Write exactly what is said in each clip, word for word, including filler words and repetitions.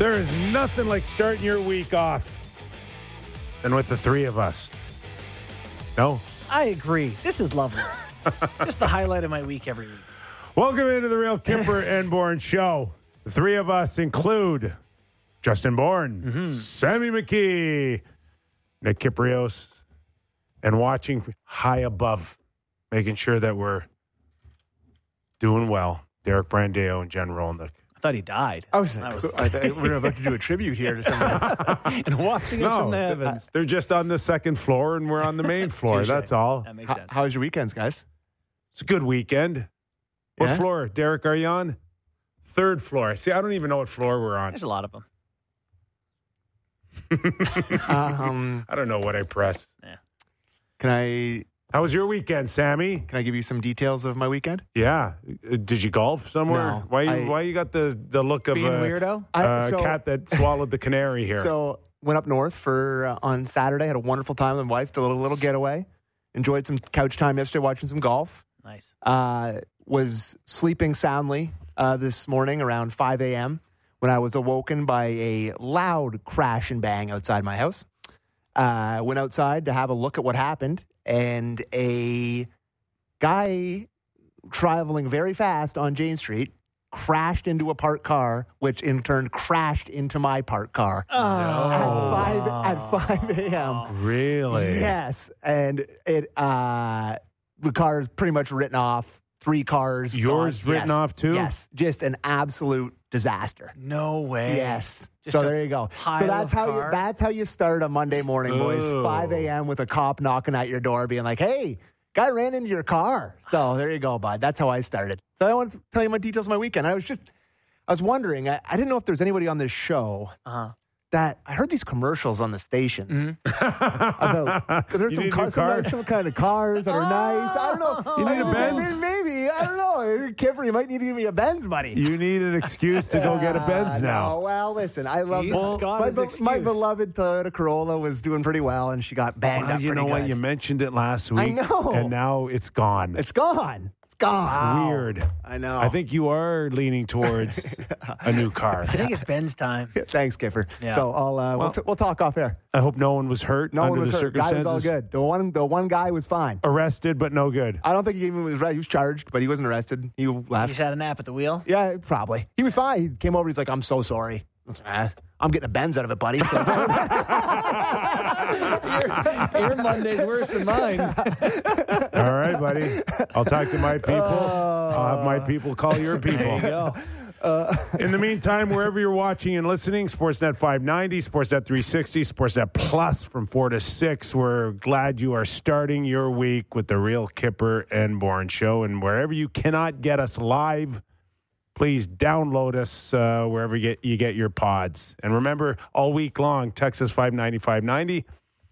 There is nothing like starting your week off than with the three of us. No? I agree. This is lovely. Just the highlight of my week every week. Welcome into the Real Kipper and Bourne Show. The three of us include Justin Bourne, mm-hmm. Sammy McKee, Nick Kiprios, and watching high above, making sure that we're doing well, Derek Brandeo and Jen Rolnick. I thought he died. I was, I was I thought we were about to do a tribute here to somebody. and watching us No, from the heavens. They're just on the second floor, and we're on the main floor. Touche. That's all. That makes How, sense. how was your weekends, guys? It's a good weekend. What Yeah? floor, Derek, are you on? Third floor. See, I don't even know what floor we're on. There's a lot of them. um, I don't know what I press. can I How was your weekend, Sammy? can I give you some details of my weekend? Yeah. Uh, Did you golf somewhere? No, why you I- why you got the, the look of Being a weirdo? I- uh, so- cat that swallowed the canary here? So went up north for uh, on Saturday. Had a wonderful time with my wife. Did a little, little getaway. Enjoyed some couch time yesterday, watching some golf. Nice. Uh, was sleeping soundly uh, this morning around five a.m. when I was awoken by a loud crash and bang outside my house. I uh, went outside to have a look at what happened, and a guy traveling very fast on Jane Street crashed into a parked car, which in turn crashed into my parked car Oh. at five at five a.m. Really? Yes, and it uh, the car is pretty much written off. Three cars. Yours gone. written Yes. off too? Yes, just an absolute disaster. No way. Yes. Just So a there you go. pile So that's of how you car? that's how you start a Monday morning, boys. Oh. five a.m. with a cop knocking at your door, being like, "Hey, guy ran into your car." So there you go, bud. That's how I started. So I want to tell you my details of my weekend. I was just, I was wondering. I, I didn't know if there's anybody on this show Uh-huh. that I heard these commercials on the station about. Cause there's You some, need a car, new some, car? some kind of cars that are nice. I don't know. You need a I- Benz? Maybe I don't know. Kipper, you might need to give me a Benz, buddy. You need an excuse to go get a Benz Ah, now. No, well, listen, I love He's this. got my, his be- excuse. my beloved Toyota Corolla was doing pretty well, and she got banged Well, up you pretty know what? good. You mentioned it last week. I know. And now it's gone. It's gone. It's gone. Weird. I know. I think you are leaning towards a new car. I think it's Ben's time. Thanks, Kipper. Yeah. So I'll uh, Well- we'll, t- we'll talk off air. I hope no one was hurt No under one was the hurt. Guy was circumstances. all good. The one, the one guy was fine. Arrested, but no good. I don't think he even was arrested. He was charged, but he wasn't arrested. He You left. just had a nap at the wheel? Yeah, probably. He was fine. He came over. He's like, "I'm so sorry." I was like, "Ah, I'm getting a Benz out of it, buddy." So your, your Monday's worse than mine. All right, buddy. I'll talk to my people. I'll have my people call your people. There you go. In the meantime, wherever you're watching and listening, Sportsnet five ninety, Sportsnet three sixty, Sportsnet Plus from four to six. We're glad you are starting your week with the Real Kipper and Bourne Show. And wherever you cannot get us live, please download us uh, wherever you get, you get your pods. And remember, all week long, text us five ninety, five ninety.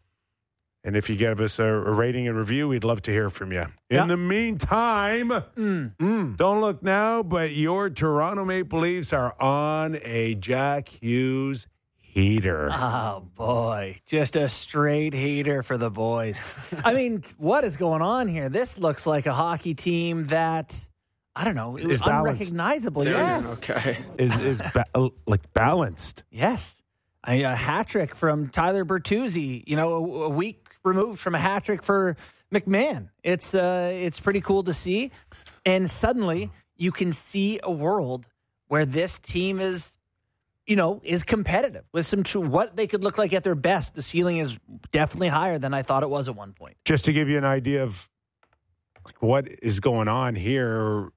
And if you give us a, a rating and review, we'd love to hear from you. In Yeah. the meantime, Mm. don't look now, but your Toronto Maple Leafs are on a Jack Hughes heater. Oh, boy. Just a straight heater for the boys. I mean, what is going on here? This looks like a hockey team that, I don't know, Is balanced. unrecognizable. Yes. okay. Is is ba- like balanced? Yes. A, a hat trick from Tyler Bertuzzi, you know, a, a week removed from a hat trick for McMahon. It's uh, it's pretty cool to see. And suddenly you can see a world where this team is, you know, is competitive with some true, what they could look like at their best. The ceiling is definitely higher than I thought it was at one point. Just to give you an idea of like what is going on here,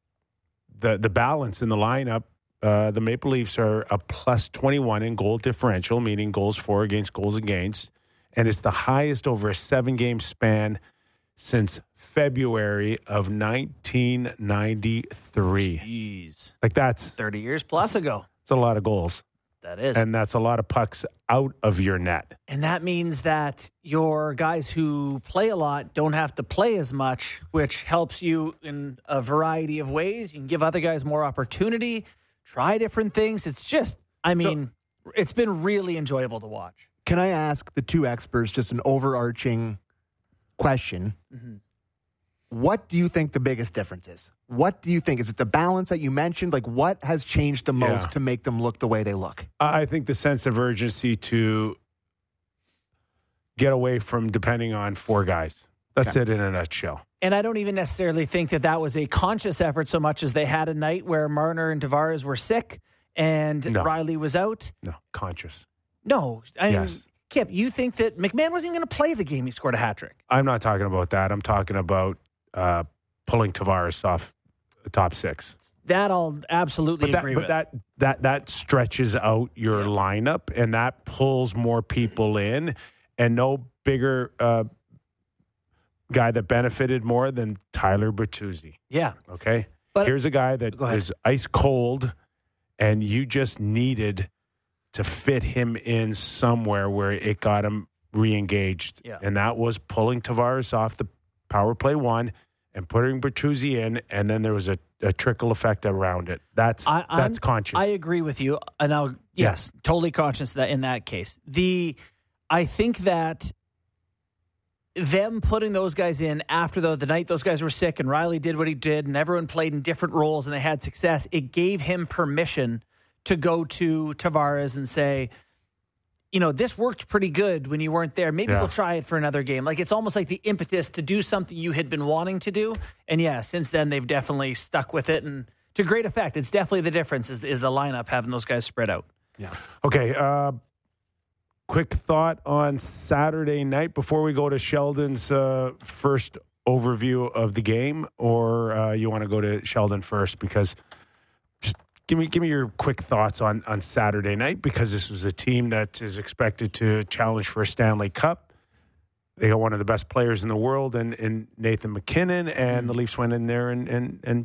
the the balance in the lineup. Uh, the Maple Leafs are a plus twenty-one in goal differential, meaning goals for against, goals against. And it's the highest over a seven-game span since February of nineteen ninety-three. Jeez. Like that's thirty years plus ago. it's a lot of goals. That is. And that's a lot of pucks out of your net. And that means that your guys who play a lot don't have to play as much, which helps you in a variety of ways. You can give other guys more opportunity, try different things. It's just, I mean, so, it's been really enjoyable to watch. Can I ask the two experts just an overarching question? Mm-hmm. What do you think the biggest difference is? What do you think? Is it the balance that you mentioned? Like, what has changed the most Yeah. to make them look the way they look? I think the sense of urgency to get away from depending on four guys. That's Okay. it in a nutshell. And I don't even necessarily think that that was a conscious effort so much as they had a night where Marner and Tavares were sick and No. Riley was out. No, conscious. No, I mean, Yes. Kip, you think that McMahon wasn't even going to play the game he scored a hat trick? I'm not talking about that. I'm talking about uh, pulling Tavares off the top six. That I'll absolutely But that, agree but with. that that that stretches out your Yeah. lineup, and that pulls more people in, and no bigger uh, guy that benefited more than Tyler Bertuzzi. yeah, Okay, But- here's a guy that Go ahead. is ice cold, and you just needed to fit him in somewhere where it got him re-engaged, Yeah. and that was pulling Tavares off the power play one and putting Bertuzzi in, and then there was a, a trickle effect around it. That's I, I'm- that's conscious. I agree with you. And now, yes, totally conscious that in that case, the I think that them putting those guys in after the, the night those guys were sick and Riley did what he did and everyone played in different roles and they had success, it gave him permission to go to Tavares and say, you know, this worked pretty good when you weren't there. Maybe Yeah. we'll try it for another game. Like, it's almost like the impetus to do something you had been wanting to do. And yeah, since then they've definitely stuck with it and to great effect. It's definitely the difference is, is the lineup having those guys spread out. Yeah. Okay, uh, quick thought on Saturday night before we go to Sheldon's uh, first overview of the game, or uh, you want to go to Sheldon first? Because just give me give me your quick thoughts on, on Saturday night, because this was a team that is expected to challenge for a Stanley Cup. They got one of the best players in the world in, in Nathan McKinnon, and the Leafs went in there and, and, and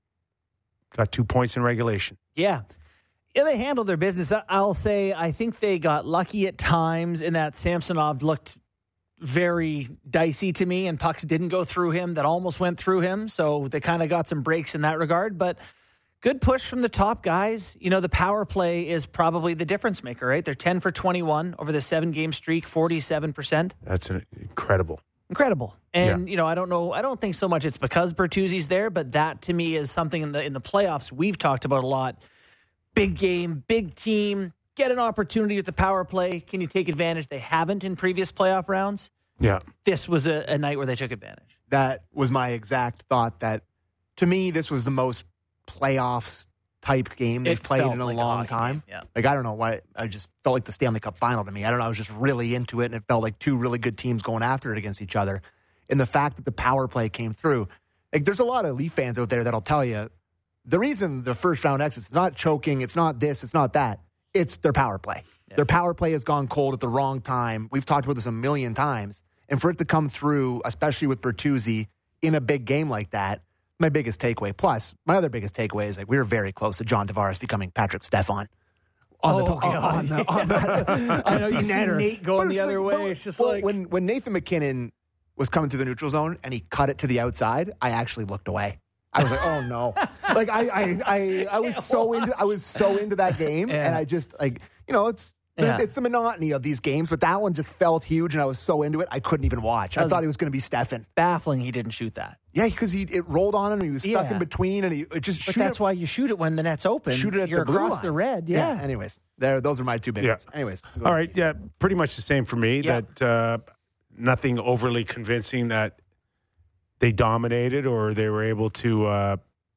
got two points in regulation. Yeah. Yeah, they handled their business. I- I'll say I think they got lucky at times in that Samsonov looked very dicey to me and pucks didn't go through him that almost went through him. So they kind of got some breaks in that regard. But good push from the top guys. You know, the power play is probably the difference maker, right? They're ten for twenty-one over the seven-game streak, forty-seven percent. That's an incredible. Incredible. And, Yeah. you know, I don't know, I don't think so much it's because Bertuzzi's there, but that to me is something in the in the playoffs we've talked about a lot. Big game, big team, get an opportunity with the power play. Can you take advantage? They haven't in previous playoff rounds. Yeah. This was a, a night where they took advantage. That was my exact thought. That to me, this was the most playoffs type game they've It played felt in a like a long hockey time. game, yeah. Like, I don't know why. I just felt like the Stanley Cup final to me. I don't know. I was just really into it, and it felt like two really good teams going after it against each other. And the fact that the power play came through, like, there's a lot of Leaf fans out there that'll tell you the reason the first round exits, it's not choking, it's not this, it's not that. It's their power play. Yeah. Their power play has gone cold at the wrong time. We've talked about this a million times. And for it to come through, especially with Bertuzzi in a big game like that, my biggest takeaway. Plus, my other biggest takeaway is like we were very close to John Tavares becoming Patrick Stefan. On the, Oh, on, on the, on that, I know you see netter. Nate going But the it's other like, way. but- It's just well, like when when Nathan McKinnon was coming through the neutral zone and he cut it to the outside, I actually looked away. I was like, oh no! Like I, I, I, I was so into, I was so into that game, Yeah. and I just like, you know, it's Yeah. it's the monotony of these games, but that one just felt huge, and I was so into it, I couldn't even watch. I was- thought he was going to be Stefan. baffling he didn't shoot that. Yeah, because he it rolled on him, and he was stuck Yeah. in between, and he it just But shoot that's it, why you shoot it when the net's open. shoot it at You're the blue across line. the red. Yeah. Anyways, there, those are my two big Yeah. ones. Anyways, go All ahead. right, yeah, pretty much the same for me. Yeah. That uh, nothing overly convincing that they dominated or they were able to uh,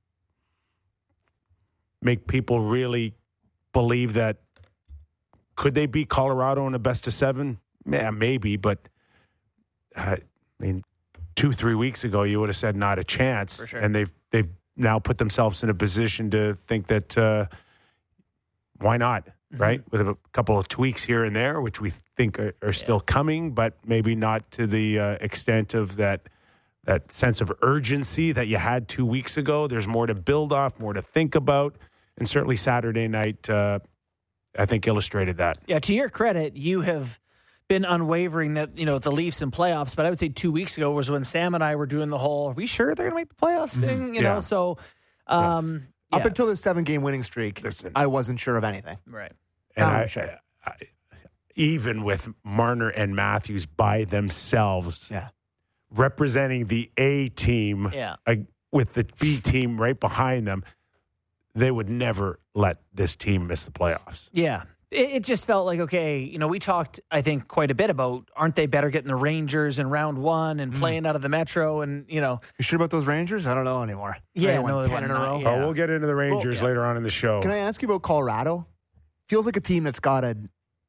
make people really believe that could they beat Colorado in a best of seven? Yeah, maybe, but uh, I mean, two three weeks ago you would have said not a chance, For sure. and they've they've now put themselves in a position to think that uh, why not? Right, with a couple of tweaks here and there, which we think are, are still coming, but maybe not to the uh, extent of that that sense of urgency that you had two weeks ago. There's more to build off, more to think about, and certainly Saturday night, uh, I think, illustrated that. Yeah, to your credit, you have been unwavering that, you know, the Leafs in playoffs, but I would say two weeks ago was when Sam and I were doing the whole, are we sure they're going to make the playoffs thing? You Yeah. know, so, um, Up yeah. until the seven-game winning streak, Listen. I wasn't sure of anything. right. And Oh, I, sure. I, I, even with Marner and Matthews by themselves, Yeah. representing the A team Yeah. uh, with the B team right behind them, they would never let this team miss the playoffs. Yeah. It, it just felt like, okay, you know, we talked, I think, quite a bit about aren't they better getting the Rangers in round one and playing out of the Metro and, you know. You sure about those Rangers? I don't know anymore. Yeah, They won no, they ten won in a row. nine, yeah. Oh, we'll get into the Rangers Well, yeah. later on in the show. Can I ask you about Colorado? Feels like a team that's got a.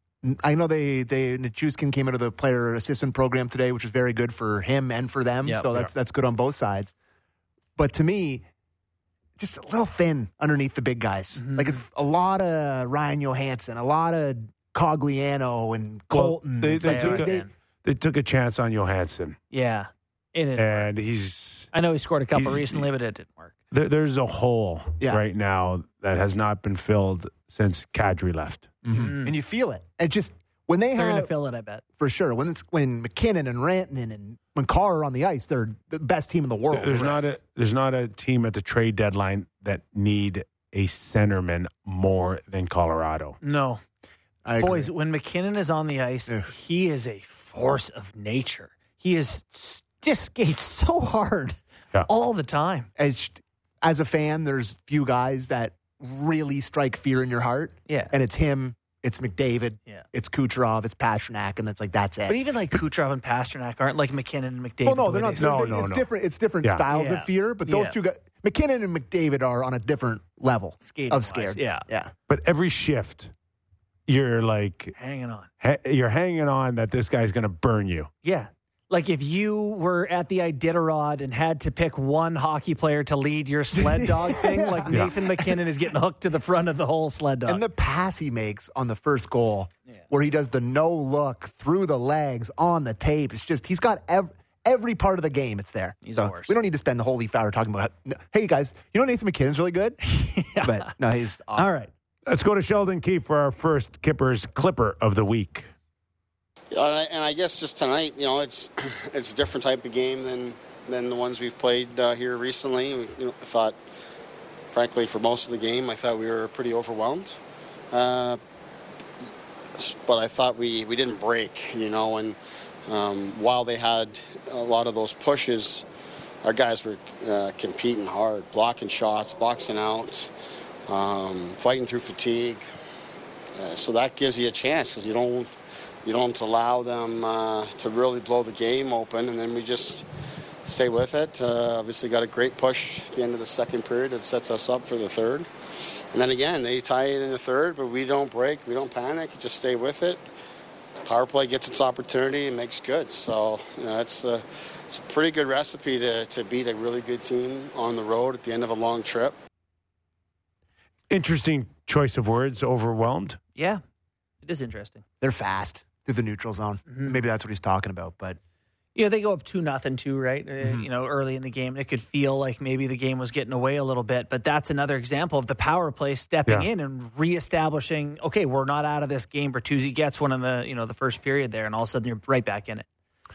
I know they they Nichushkin came out of the player assistant program today, which is very good for him and for them. Yep. So that's that's good on both sides. But to me, just a little thin underneath the big guys. Mhm. Like it's a lot of Ryan Johansson, a lot of Cogliano and Well, Colton. they- It's they like took they- a- They took a chance on Johansson, Yeah. It didn't work. and he's I know he scored a couple he's- recently, but it didn't work. there, there's a hole Yeah. right now that has not been filled since Kadri left. Mhm. and you feel it. And just when they They're going to have fill it, I bet. for sure when it's when McKinnon and Rantanen and when Carr are on the ice, they're the best team in the world. There's not a there's not a team at the trade deadline that need a centerman more than Colorado. No. I agree. Boys, when McKinnon is on the ice, Ugh. he is a force of nature. He is just skates so hard Yeah. all the time. as as a fan, there's few guys that really strike fear in your heart, Yeah. and it's him, it's McDavid, Yeah. it's Kucherov, it's Pasternak, and it's like that's it. But even like Kucherov and Pasternak aren't like McKinnon and McDavid. well, no, the they're way not. they- No, they- no, it's no. different. It's different Yeah. styles Yeah. of fear. But those Yeah. two guys, McKinnon and McDavid, are on a different level Skating of wise, scared. yeah. yeah. But every shift, you're like Hanging on. ha- you're hanging on that this guy's going to burn you. Yeah. Like if you were at the Iditarod and had to pick one hockey player to lead your sled dog thing, like Yeah. Nathan McKinnon is getting hooked to the front of the whole sled dog. And the pass he makes on the first goal, Yeah. where he does the no look through the legs on the tape, it's just he's got ev- every part of the game. It's there. He's so the worst. we don't need to spend the whole leaf hour talking about. How, hey guys, you know Nathan McKinnon's really good, but no, he's awesome. All right. Let's go to Sheldon Keefe for our first Kippers Clipper of the week. Uh, and I guess just tonight, you know, it's it's a different type of game than than the ones we've played uh, here recently. We, you know, I thought, frankly, for most of the game, I thought we were pretty overwhelmed. Uh, but I thought we, we didn't break, you know, and um, while they had a lot of those pushes, our guys were uh, competing hard, blocking shots, boxing out, um, fighting through fatigue. Uh, so that gives you a chance because you don't you don't allow them uh, to really blow the game open, and then we just stay with it. Uh, obviously got a great push at the end of the second period that sets us up for the third. And then again, they tie it in the third, but we don't break, we don't panic, just stay with it. Power play gets its opportunity and makes good. So, you know, it's a, it's a pretty good recipe to, to beat a really good team on the road at the end of a long trip. Interesting choice of words, overwhelmed. Yeah. It is interesting. They're fast through the neutral zone. Mhm. Maybe that's what he's talking about. But Yeah, they go up two nothing too, right? Uh, Mhm. You know, early in the game, it could feel like maybe the game was getting away a little bit. But that's another example of the power play stepping Yeah. in and reestablishing. Okay, we're not out of this game. Bertuzzi gets one in the you know the first period there, and all of a sudden you're right back in it.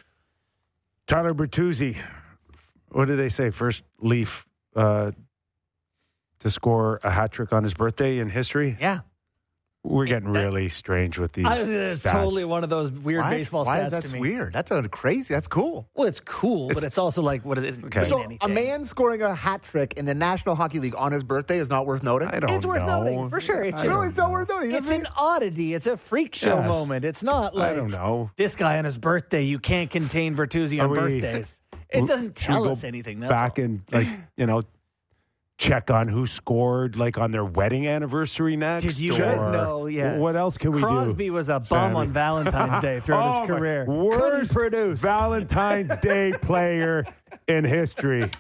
Tyler Bertuzzi, what did they say? First Leaf uh, to score a hat trick on his birthday in history. Yeah, We're getting That- really strange with these I, it's stats. totally one of those weird why, baseball why stats is that to me. weird? That's a crazy. That's cool. Well, it's cool, but It's- it's also like what is it? Okay. So anything. a man scoring a hat trick in the National Hockey League on his birthday is not worth noting. I don't It's worth know. noting for sure. It's I just No, don't it's not know. worth noting. it's an oddity. It's a freak show Yes. moment. It's not like I don't know. this guy on his birthday. You can't contain Bertuzzi on Are we- birthdays. It doesn't Should we tell go us anything. That's back all. and like you know check on who scored like on their wedding anniversary next. Did you guys or know? Yeah. What else can we Crosby do? was a bum Sammy? on Valentine's Day throughout Oh, his my career. Worst Couldn't produce. Valentine's Day player in history.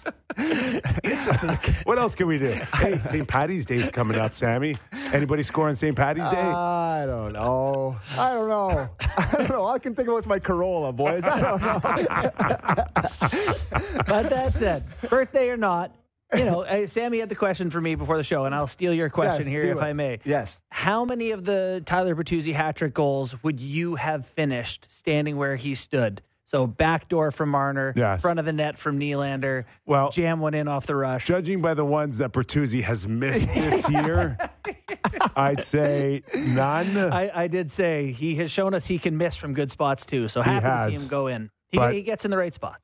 What else can we do? Hey, Saint Patty's Day is coming up, Sammy. Anybody score on Saint Patty's Day? I don't know. I don't know. I don't know. All I can think of is my Corolla, boys. I don't know. But that said, birthday or not, you know, uh, Sammy had the question for me before the show, and I'll steal your question Yes, here do if it. I may. Yes. How many of the Tyler Bertuzzi hat trick goals would you have finished standing where he stood? So backdoor from Marner, Yes. front of the net from Nylander, Well, jam one in off the rush. judging by the ones that Bertuzzi has missed this year, I'd say none. I, I did say he has shown us he can miss from good spots too. So happy to see has. him go in. He, But- he gets in the right spots.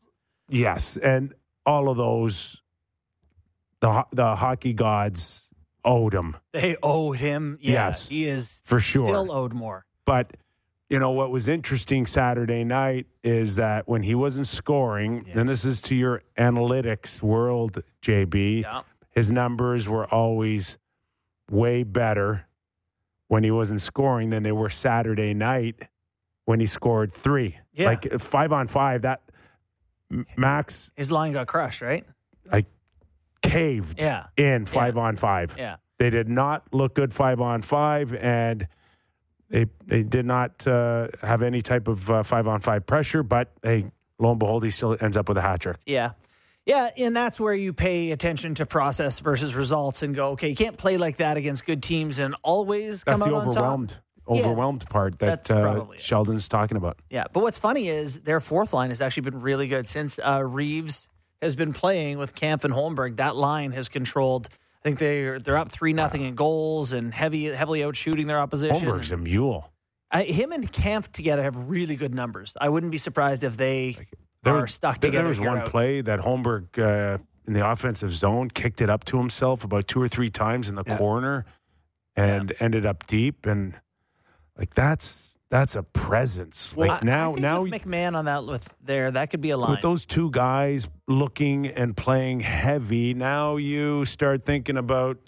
Yes, and all of those, the ho- the hockey gods owed him. They owed him. Yeah, Yes, he is for sure. still owed more. But, you know, what was interesting Saturday night is that when he wasn't scoring, Yes. and this is to your analytics world, J B, Yeah. his numbers were always way better when he wasn't scoring than they were Saturday night when he scored three. Yeah. Like five on five, that M- Max His line got crushed, right? like caved Yeah. in five on five. Yeah. They did not look good five on five, and they they did not uh, have any type of uh, five on five pressure. But hey, lo and behold, he still ends up with a hat trick. Yeah. Yeah, and that's where you pay attention to process versus results and go, okay, you can't play like that against good teams and always come That's out the on top. overwhelmed, overwhelmed part that That's uh, probably it. Sheldon's talking about. Yeah, but what's funny is their fourth line has actually been really good since uh, Reeves has been playing with Kampf and Holmberg. That line has controlled. I think they're they're up three nothing in goals and heavy heavily out shooting their opposition. Holmberg's a mule. I, him and Kampf together have really good numbers. I wouldn't be surprised if they There are was- stuck there- together. There was here one out. play that Holmberg uh, in the offensive zone kicked it up to himself about two or three times in the Yeah. corner, and ended up deep. And like that's that's a presence. Well, like I- now I think now with McMahon on that with there, that could be a line. with those two guys looking and playing heavy, now you start thinking about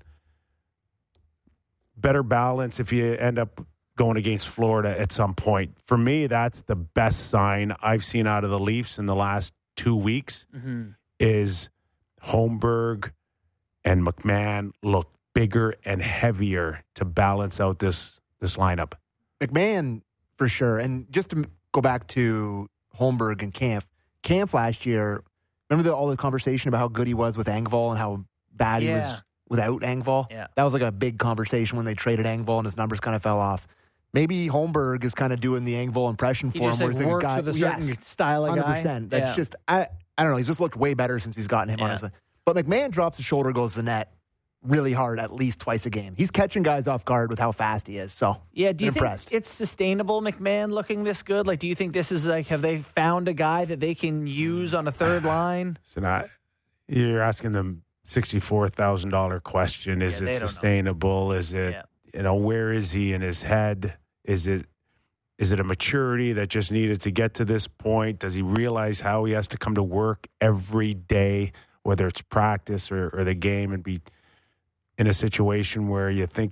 better balance if you end up going against Florida at some point. For me, that's the best sign I've seen out of the Leafs in the last two weeks Mhm. is Holmberg and McMahon look bigger and heavier to balance out this this lineup. McMahon, for sure. And just to go back to Holmberg and Kampf, Kampf last year, remember the, all the conversation about how good he was with Engvall and how bad he Yeah. was without Engvall? Yeah. That was like a big conversation when they traded Engvall and his numbers kind of fell off. Maybe Holmberg is kind of doing the Engvall impression He for just him. like where he's works like a guy, with a certain yes, style of one guy. hundred percent. That's Yeah. just, I, I don't know. He's just looked way better since he's gotten him, Yeah. honestly. But McMahon drops his shoulder, goes to the net really hard at least twice a game. He's catching guys off guard with how fast he is. So, Yeah, do you impressed. think it's sustainable, McMahon looking this good? Like, do you think this is like, have they found a guy that they can use on a third line? So now you're asking them sixty-four thousand dollars question. Is Yeah, it they don't know. sustainable? Is it, Yeah. you know, where is he in his head? Is it is it a maturity that just needed to get to this point? Does he realize how he has to come to work every day, whether it's practice or, or the game, and be in a situation where you think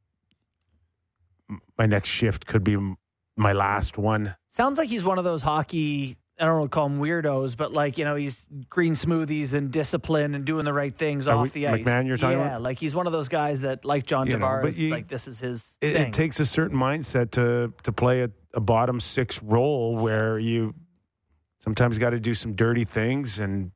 my next shift could be my last one? Sounds like he's one of those hockey, I don't want to call them weirdos, but like, you know, he's green smoothies and discipline and doing the right things Are off we- the ice. McMahon you're talking yeah, about? like he's one of those guys that, like John You know, Tavares, but you- like this is his It, thing. it takes a certain mindset to to play a, a bottom six role where you sometimes got to do some dirty things and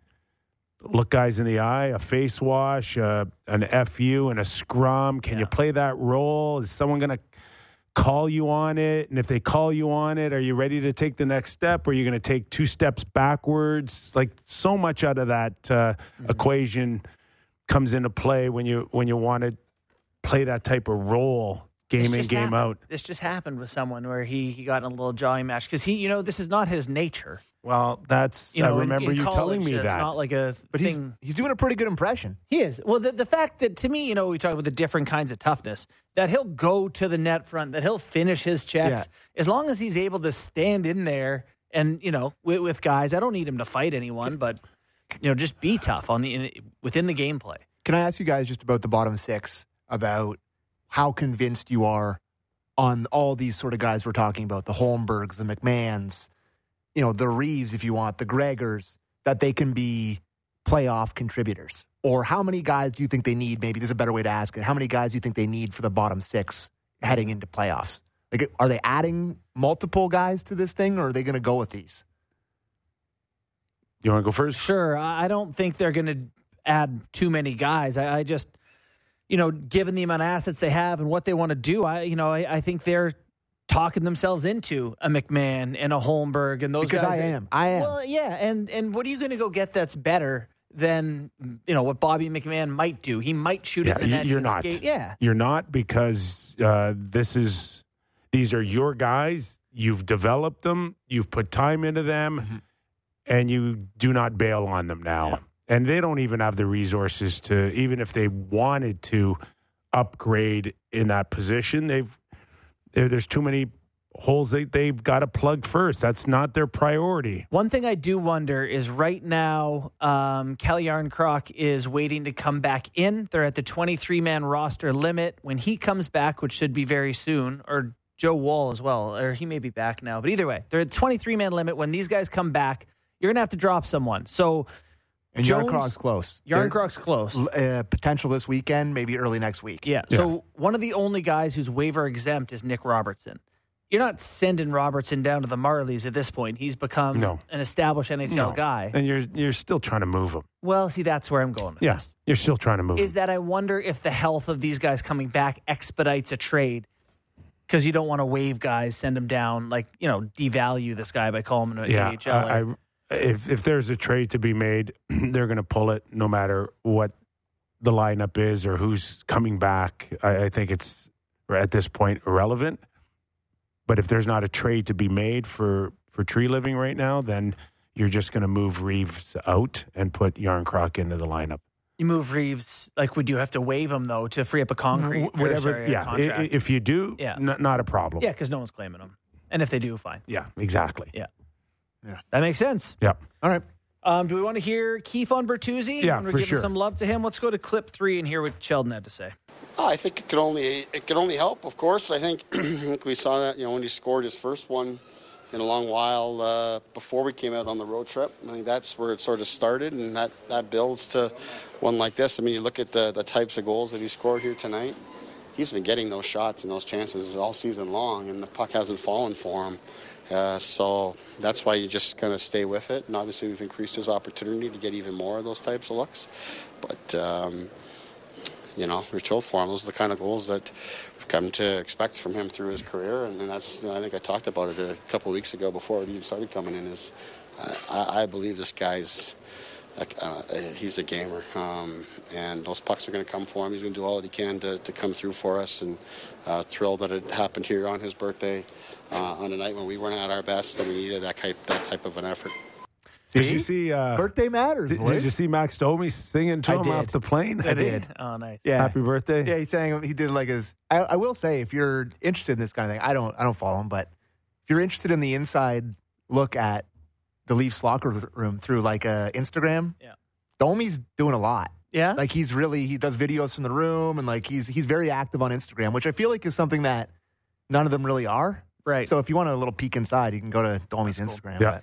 look guys in the eye, a face wash, uh, an F U, and a scrum. Can Yeah. you play that role? Is someone going to call you on it? And if they call you on it, are you ready to take the next step? Or are you going to take two steps backwards? Like so much out of that uh, Mm-hmm. equation comes into play when you when you want to play that type of role. Game This in, just game happened. out. This just happened with someone where he he got in a little jawing match because he, you know, this is not his nature. Well, that's You know, I in- remember in you college, telling me it's that. not like a But he's, thing. he's doing a pretty good impression. He is. Well, the, the fact that to me, you know, we talk about the different kinds of toughness, that he'll go to the net front, that he'll finish his checks, as long as he's able to stand in there and, you know, with, with guys. I don't need him to fight anyone, but, you know, just be tough on the in, within the gameplay. Can I ask you guys just about the bottom six, about how convinced you are on all these sort of guys we're talking about, the Holmbergs, the McMahons, you know, the Reeves, if you want, the Gregors, that they can be playoff contributors? Or how many guys do you think they need? Maybe there's a better way to ask it. How many guys do you think they need for the bottom six heading into playoffs? Like, are they adding multiple guys to this thing, or are they going to go with these? You want to go first? Sure. I I don't think they're going to add too many guys. I, I just, you know, given the amount of assets they have and what they want to do, I, you know, I, I think they're talking themselves into a McMahon and a Holmberg and those Because guys. I am. I am. Well, yeah, and and what are you going to go get that's better than, you know, what Bobby McMahon might do? He might shoot Yeah, it in the you- net. you're and not. skate. Yeah, You're not, because uh, this is these are your guys. You've developed them. You've put time into them, Mm-hmm. and you do not bail on them now. Yeah. And they don't even have the resources to, even if they wanted to upgrade in that position, they've there, there's too many holes they, they've got to plug first. That's not their priority. One thing I do wonder is right now, um, Kelly Yarncroc is waiting to come back in. They're at the twenty-three man roster limit. When he comes back, which should be very soon, or Joe Woll as well, or he may be back now. But either way, they're at the twenty-three man limit. When these guys come back, you're going to have to drop someone. So And Yarncroc's close. Yarncroc's close. Uh, potential this weekend, maybe early next week. Yeah. Yeah. So one of the only guys who's waiver exempt is Nick Robertson. You're not sending Robertson down to the Marlies at this point. He's become No. an established N H L No. guy. And you're you're still trying to move them. Well, see, that's where I'm going with Yes, this. you're still trying to move Is them. that I wonder if the health of these guys coming back expedites a trade because you don't want to waive guys, send them down, like, you know, devalue this guy by calling him an Yeah, A H L. I, I, if if there's a trade to be made, they're going to pull it no matter what the lineup is or who's coming back. I, I think it's at this point irrelevant. But if there's not a trade to be made for, for Tree Living right now, then you're just going to move Reeves out and put Yarncroc into the lineup. you move Reeves, like, would you have to waive him, though, to free up a concrete? Wh- Whatever, or, sorry, a yeah. contract? I- If you do, Yeah. n- not a problem. Yeah, because no one's claiming him. And if they do, fine. Yeah, exactly. Yeah. Yeah. That makes sense. Yeah. All right. Um, do we want to hear Keith on Bertuzzi? Yeah, Want to for give sure. some love to him? Let's go to clip three and hear what Sheldon had to say. Oh, I think it could only it could only help. Of course, I think, I think we saw that, you know, when he scored his first one in a long while uh, before we came out on the road trip. I think that's where it sort of started, and that, that builds to one like this. I mean, you look at the the types of goals that he scored here tonight. He's been getting those shots and those chances all season long, and the puck hasn't fallen for him. Uh, so that's why you just kind of stay with it. And obviously, we've increased his opportunity to get even more of those types of looks. But um, you know, we're chilled for him. Those are the kind of goals that we've come to expect from him through his career, and, and that's, you know, I think I talked about it a couple of weeks ago before it even started coming in. Is uh, I, I believe this guy's like, uh, he's a gamer, um, and those pucks are going to come for him. He's going to do all that he can to, to come through for us, and uh, thrilled that it happened here on his birthday uh, on a night when we weren't at our best, and we needed that type that type of an effort. Did you see? Uh, Birthday matters, did, boys. did you see Max Domi singing to I him did. off the plane? I did. Oh, nice. Yeah. Happy birthday. Yeah, he's saying he did like his. I, I will say, if you're interested in this kind of thing, I don't. I don't follow him, but if you're interested in the inside look at the Leafs locker room through like uh, Instagram, Yeah. Domi's doing a lot. Yeah? Like he's really he does videos from the room, and like he's he's very active on Instagram, which I feel like is something that none of them really are. Right. So if you want a little peek inside, you can go to Domi's Instagram. Yeah. But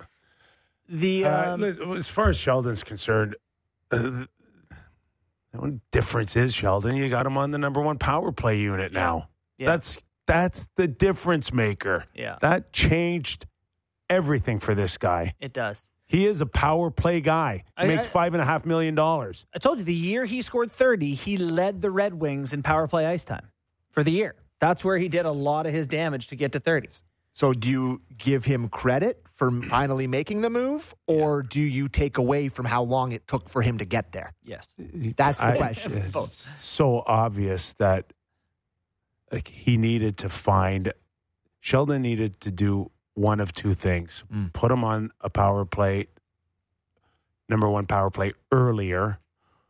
the Uh, um, listen, as far as Sheldon's concerned, uh, the one difference is, Sheldon, you got him on the number one power play unit now. Yeah. That's that's the difference maker. Yeah. That changed everything for this guy. it does. He is a power play guy. He I- makes I- five and a half million dollars. I told you, the year he scored thirty, he led the Red Wings in power play ice time for the year. That's where he did a lot of his damage to get to thirties. so do you give him credit for finally making the move, or do you take away from how long it took for him to get there? Yes. That's the I- question. It's so obvious that like he needed to find Sheldon needed to do one of two things: Mm. put him on a power play, number one power play earlier,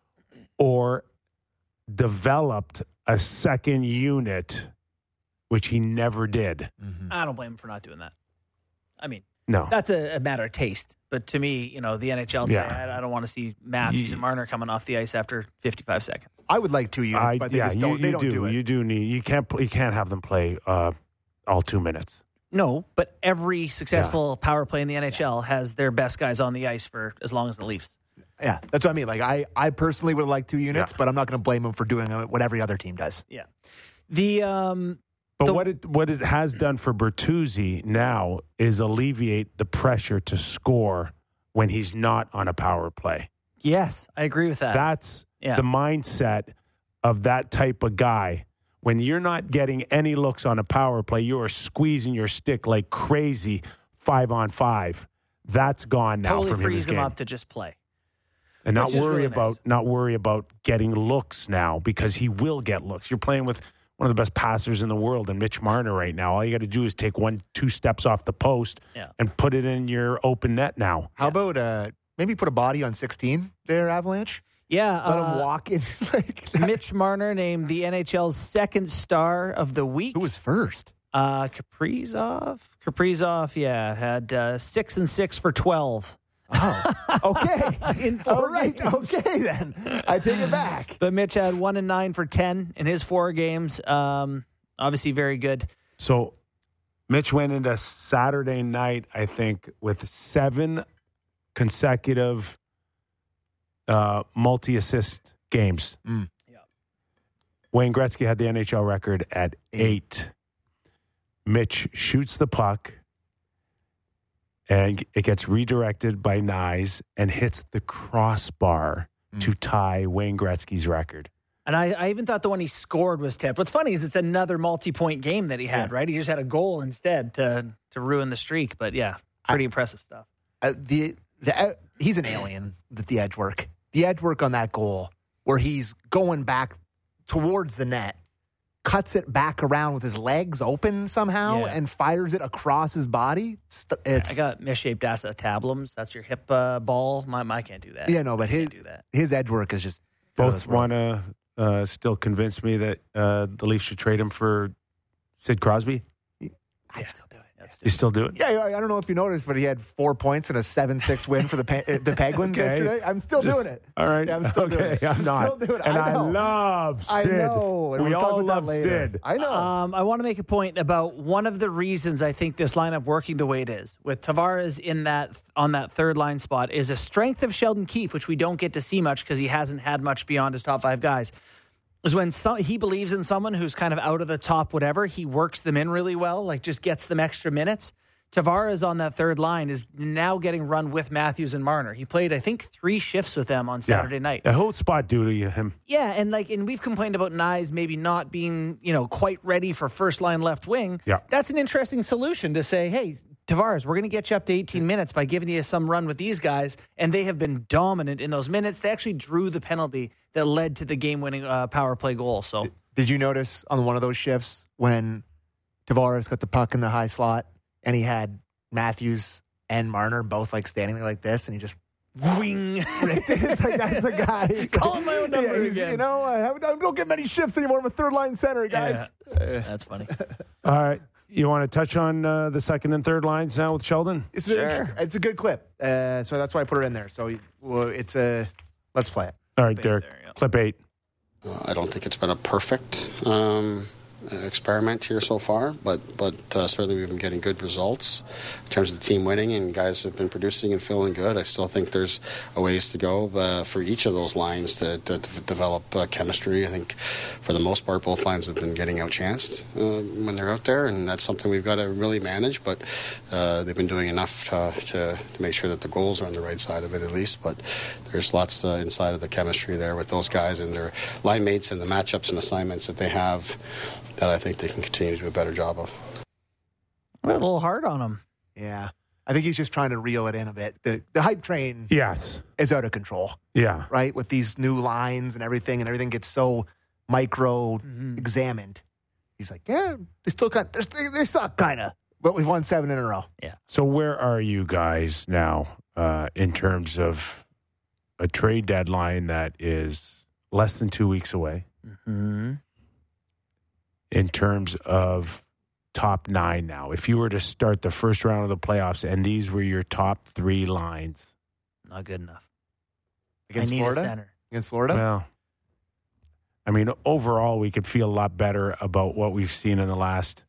or developed a second unit, which he never did. Mhm. I don't blame him for not doing that. I mean, No, that's a, a matter of taste. But to me, you know, the N H L today, Yeah. I, I don't want to see Matthews Ye- and Marner coming off the ice after fifty-five seconds. I would like two units, I, but they yeah, just you, don't. They you don't do. do it. You do need. You can't. pl- You can't have them play uh, all two minutes. No, but every successful power play in the N H L has their best guys on the ice for as long as the Leafs. Yeah, that's what I mean. Like I, I personally would have liked two units, Yeah. but I'm not going to blame him for doing what every other team does. Yeah. The um But The- what it what it has done for Bertuzzi now is alleviate the pressure to score when he's not on a power play. yes, I agree with that. That's Yeah. the mindset of that type of guy. When you're not getting any looks on a power play, you are squeezing your stick like crazy five on five. That's gone now totally from his frees them game. up to just play. And not Which is worry really about nice. not worry about getting looks now, because he will get looks. You're playing with one of the best passers in the world, and Mitch Marner right now. All you got to do is take one, two steps off the post Yeah. and put it in your open net now. How about uh, maybe put a body on sixteen there, Avalanche? Yeah. Let uh, him walk in like that. Mitch Marner named the N H L's second star of the week. Who was first? Uh, Kaprizov? Kaprizov, yeah, had uh, six and six for twelve. Oh, okay. In four All right, games. okay then. I take it back. But Mitch had one and nine for ten in his four games. Um, obviously very good. So Mitch went into Saturday night, I think, with seven consecutive uh, multi-assist games. Mm. Yeah. Wayne Gretzky had the N H L record at eight. eight. Mitch shoots the puck, and it gets redirected by Nyes and hits the crossbar mm. to tie Wayne Gretzky's record. And I, I even thought the one he scored was tipped. What's funny is it's another multi-point game that he had, Yeah. right? He just had a goal instead to to ruin the streak. But yeah, pretty I, impressive stuff. Uh, the the uh, he's an alien with the edge work. The edge work on that goal where he's going back towards the net, cuts it back around with his legs open somehow, Yeah. and fires it across his body. It's, it's I got misshaped acetablums. That's your hip uh, ball. My, I can't do that. yeah, no, but I his can't do that. his edge work is just out of Both this world. want to uh, still convince me that uh, the Leafs should trade him for Sid Crosby. I'd still do it. That's You still do it? Yeah, I I don't know if you noticed, but he had four points and a seven six win for the Pe- the Penguins Okay. yesterday. I'm still Just- doing it. All right. Yeah, I'm still okay, doing it. I'm, I'm not. still doing it. And I I, know. love I Sid. know. and We we'll talk all about that love later. Sid. I know. Um, I want to make a point about one of the reasons I think this lineup working the way it is with Tavares in that on that third line spot is a strength of Sheldon Keefe, which we don't get to see much because he hasn't had much beyond his top five guys. Is when some, he believes in someone who's kind of out of the top, whatever, he works them in really well, like just gets them extra minutes. Tavares on that third line is now getting run with Matthews and Marner. He played, I think, three shifts with them on Saturday yeah. night. The whole spot due to you, him. Yeah, and like, and we've complained about Nyes maybe not being, you know, quite ready for first line left wing. Yeah. That's an interesting solution to say, hey, Tavares, we're going to get you up to eighteen minutes by giving you some run with these guys, and they have been dominant in those minutes. They actually drew the penalty that led to the game-winning uh, power play goal. So, Did you notice on one of those shifts when Tavares got the puck in the high slot and he had Matthews and Marner both like standing there like this, and he just wing. it's like that's a guy. It's Calling my own number he's- again. You know, I, haven't, I don't get many shifts anymore. I'm a third line center, guys. That's funny. All right. You want to touch on uh, the second and third lines now with Sheldon? It's, Sure. a, it's a good clip, uh, so that's why I put it in there. So well, it's a let's play it. All right, Clip eight Derek. there, yeah. Clip eight. Uh, I don't think it's been a perfect um, experiment here so far, but but uh, certainly we've been getting good results in terms of the team winning, and guys have been producing and feeling good. I still think there's a ways to go uh, for each of those lines to, to, to develop uh, chemistry. I think for the most part, both lines have been getting outchanced uh, when they're out there, and that's something we've got to really manage. But uh, they've been doing enough to, to to make sure that the goals are on the right side of it at least. But there's lots uh, inside of the chemistry there with those guys and their line mates and the matchups and assignments that they have that I think they can continue to do a better job of. A little hard on him. Yeah, I think he's just trying to reel it in a bit. The the hype train Yes. is out of control, Yeah. right? With these new lines and everything, and everything gets so micro examined. He's like, yeah, they still kind, they, they suck, kind of, but we've won seven in a row. So where are you guys now uh, in terms of a trade deadline that is less than two weeks away? Mm-hmm. In terms of top nine now, if you were to start the first round of the playoffs and these were your top three lines, Not good enough. Against I need Florida? a center. Against Florida? well, I mean, overall, we could feel a lot better about what we've seen in the last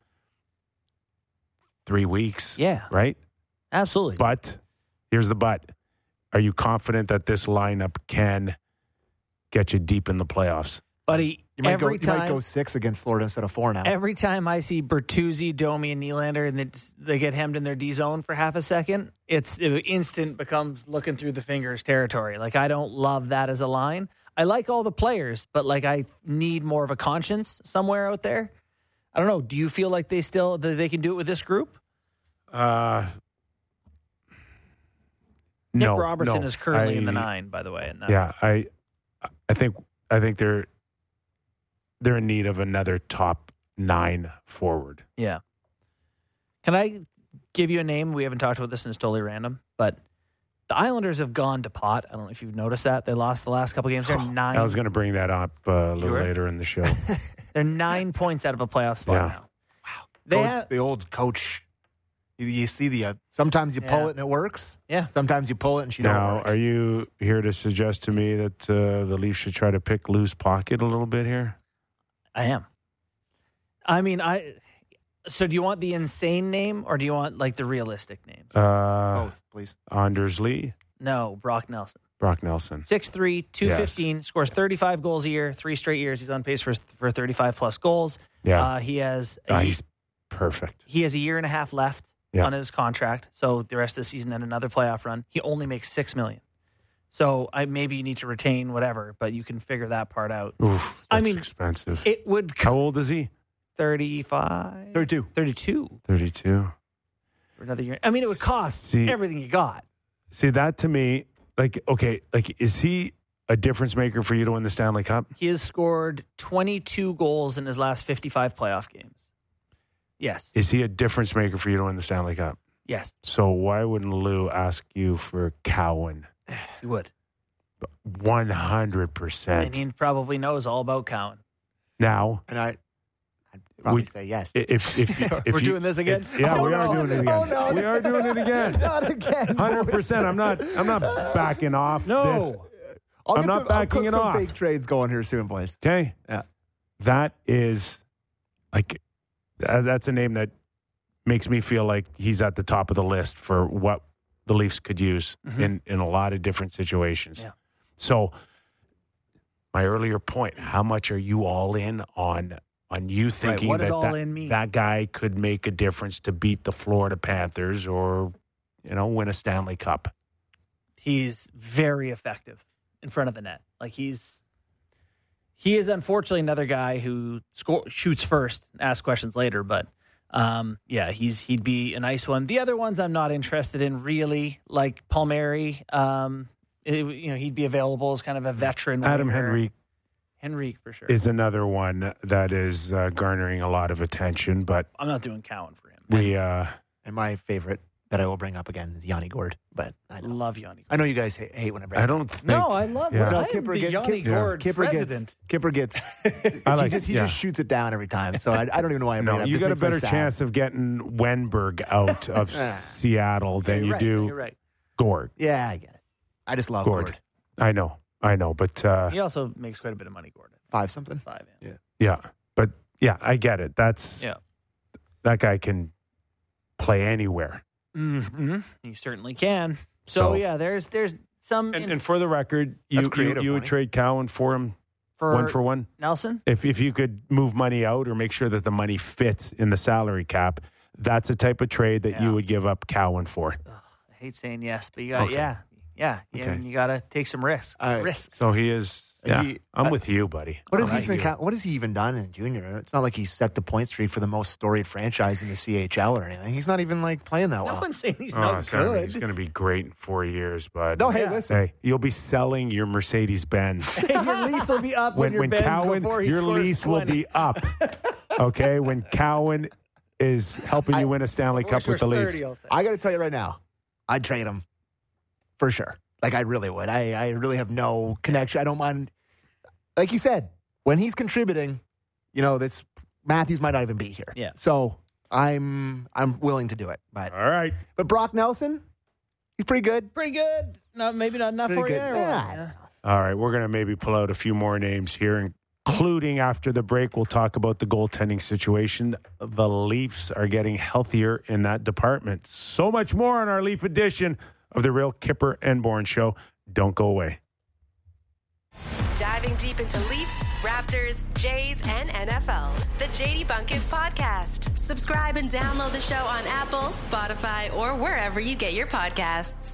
three weeks, Yeah, right? absolutely. But here's the but. Are you confident that this lineup can get you deep in the playoffs? Buddy, You might, go, every you time might go six against Florida instead of four now. every time I see Bertuzzi, Domi, and Nylander and they, they get hemmed in their D zone for half a second, it's it instant becomes looking through the fingers territory. Like, I don't love that as a line. I like all the players, but like I need more of a conscience somewhere out there. I don't know. Do you feel like they still that they can do it with this group? Uh, Nick no, Robertson no. is currently I- in the nine, by the way. And that's, Yeah, I, I think, I think they're they're in need of another top nine forward. Yeah. Can I give you a name? We haven't talked about this and it's totally random, but the Islanders have gone to pot. I don't know if you've noticed that. They lost the last couple games. They're nine. I was going to bring that up uh, a little were? later in the show. They're nine points out of a playoff spot Yeah. now. Wow. They Coach- have, the old coach. You, you see the uh, sometimes you pull Yeah. it and it works. Yeah. Sometimes you pull it and she don't Now, work. are you here to suggest to me that uh, the Leafs should try to pick loose pocket a little bit here? I am. I mean, I. So do you want the insane name or do you want like the realistic names? Uh, Both, please. Anders Lee, No, Brock Nelson. Brock Nelson. six three, two fifteen, scores thirty-five goals a year, three straight years. He's on pace for for thirty-five plus goals. Yeah, Uh, he has a, Uh, he's perfect. he has a year and a half left Yeah. on his contract. So the rest of the season and another playoff run. He only makes six million. So I maybe you need to retain whatever, but you can figure that part out. Oof, I that's mean, expensive. It would How old is he? thirty-five, thirty-two. thirty-two thirty-two. for another year. I mean, it would cost See- everything you got. See, that to me, like, okay, like, is he a difference maker for you to win the Stanley Cup? He has scored twenty-two goals in his last fifty-five playoff games. Yes. Is he a difference maker for you to win the Stanley Cup? Yes, So why wouldn't Lou ask you for Cowan? he would. one hundred And percent. he probably knows all about Cowan. Now, And I, I'd probably We- say yes. i- if if, if We're you- doing this again? if- yeah, Oh, we are no. doing it again. Oh, no. We are doing it again. Not again. Hundred percent. I'm not. I'm not backing off. This. I'll I'm get not some, backing I'll it put some off. fake trades going here soon, boys. Okay. Yeah. That is like that- that's a name that makes me feel like he's at the top of the list for what the Leafs could use Mhm. in in a lot of different situations. Yeah. So my earlier point, how much are you all in on on you thinking what does that, all that in mean? that guy could make a difference to beat the Florida Panthers or you know win a Stanley Cup? He's very effective in front of the net. Like he's he is unfortunately another guy who score, shoots first, asks questions later. But um, yeah, he's he'd be a nice one. The other ones I'm not interested in really, like Palmieri. Um, it- you know, he'd be available as kind of a veteran. Adam winger. Henrique Henrique for sure. is another one that is uh, garnering a lot of attention, but I'm not doing Cowan for him. we uh, And my favorite that I will bring up again is Yanni Gord. But I know, Love Yanni. I know you guys hate, hate when I bring I it don't up. think No, I love Yeah. it. No, I am Kipper the get- Yanni Kip- Gord Kipper president. gets Kipper gets I like he just, he yeah. just shoots it down every time. So I, I don't even know why I bring it No, up. you This got a makes me better sad. chance of getting Wenberg out of Seattle than You're you right, do You're right. Gord. Yeah, I get it. I just love Gord. Gord. I know, I know, but uh, He also makes quite a bit of money, Gordon. Five something. Five. Yeah. yeah, but yeah, I get it. That's Yeah. that guy can play anywhere. Mm-hmm. You certainly can. So, So- yeah, there's there's some And, in- and for the record, you That's you, creative you would money. trade Cowan for him for, one for one. Nelson. If if you could move money out or make sure that the money fits in the salary cap, that's a type of trade that Yeah. you would give up Cowan for. Ugh, I hate saying yes, but you got Okay. yeah, yeah, yeah. Okay. And you got to take some risks. I- risks. So he is. Yeah, He- I'm I- with you, buddy. What I'm has he with even you. count, What has he even done in junior? It's not like he set the point streak for the most storied franchise in the C H L or anything. He's not even like playing that no well. one's saying he's Oh, not Sammy, good. he's going to be great in four years, bud. No, hey, Yeah. listen. Hey, you'll be selling your Mercedes Benz. your lease will be up when, when your when Benz Cowan, before he your scores lease will twenty. be up. Okay, when Cowan is helping you I- win a Stanley Before he Cup with the scores Leafs. thirty, I'll say. I got to tell you right now, I'd trade him for sure. Like I really would. I, I really have no connection. I don't mind. Like you said, when he's contributing, you know, that's Matthews might not even be here. Yeah. So I'm I'm willing to do it. But All right. but Brock Nelson, he's pretty good. Pretty good. Not maybe not enough Pretty for good. you. or what? Yeah. Yeah. All right, we're going to maybe pull out a few more names here, including after the break, we'll talk about the goaltending situation. The Leafs are getting healthier in that department. So much more on our Leaf edition of the Real Kipper and Bourne Show. Don't go away. Diving deep into Leafs, Raptors, Jays, and N F L. The J D Bunkis Podcast. Subscribe and download the show on Apple, Spotify, or wherever you get your podcasts.